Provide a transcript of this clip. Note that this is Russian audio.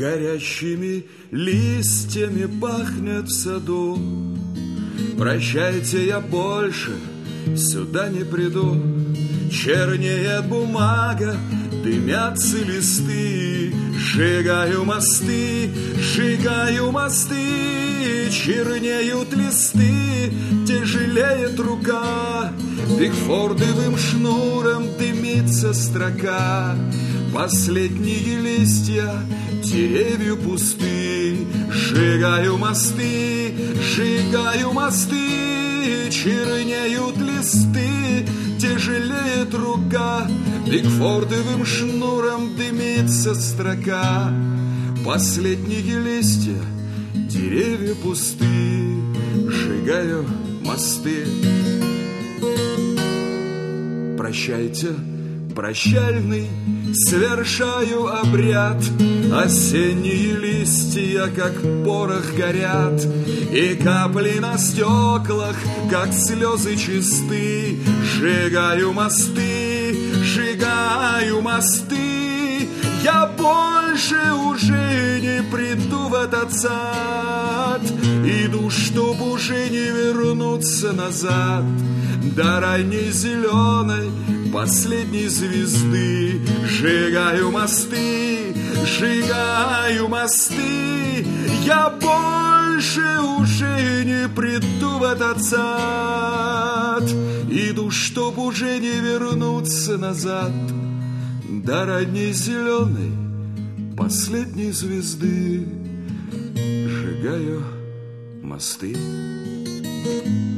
горящими листьями пахнет в саду. Прощайте, я больше сюда не приду. Чернеет бумага, дымятся листы. Сжигаю мосты, сжигаю мосты. Чернеют листы, тяжелеет рука. Бигфордовым шнуром дымится строка. Последние листья, деревья пусты. Сжигаю мосты, сжигаю мосты. Чернеют листы, тяжелеет рука. Бигфордовым шнуром дымится строка. Последние листья, деревья пусты. Сжигаю мосты. Прощайте, прощальный, совершаю обряд. Осенние листья, как порох, горят, и капли на стеклах, как слезы чисты. Сжигаю мосты, сжигаю мосты. Я больше уже не приду в этот сад. Иду, чтоб уже не вернуться назад. До ранней зеленой последней звезды. Сжигаю мосты, сжигаю мосты. Я больше уже не приду в этот сад. Иду, чтоб уже не вернуться назад. До ранней зеленой последней звезды. Сжигаю мосты.